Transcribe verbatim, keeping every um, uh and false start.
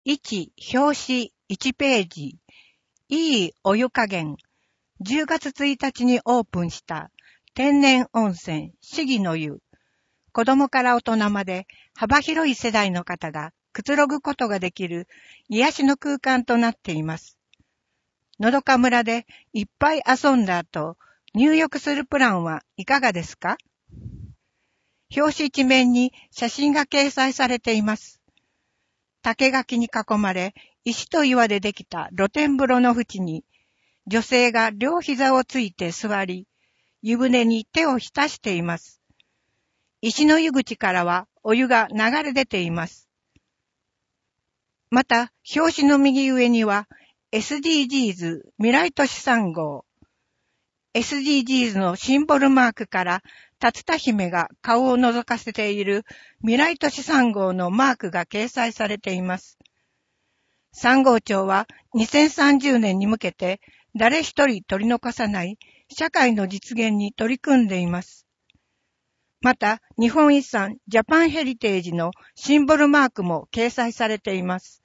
いち、表紙いちページ。いいお湯加減。じゅうがつついたちにオープンした天然温泉四季の湯。子供から大人まで幅広い世代の方がくつろぐことができる癒しの空間となっています。のどか村でいっぱい遊んだ後、入浴するプランはいかがですか？表紙一面に写真が掲載されています。竹垣に囲まれ、石と岩でできた露天風呂の縁に、女性が両膝をついて座り、湯船に手を浸しています。石の湯口からはお湯が流れ出ています。また、表紙の右上には、エスディージーズ 未来都市さん号。エスディージーズ のシンボルマークから、竜田姫が顔を覗かせている未来都市さん号のマークが掲載されています。さん号庁はにせんさんじゅうねんに向けて誰一人取り残さない社会の実現に取り組んでいます。また、日本遺産ジャパンヘリテージのシンボルマークも掲載されています。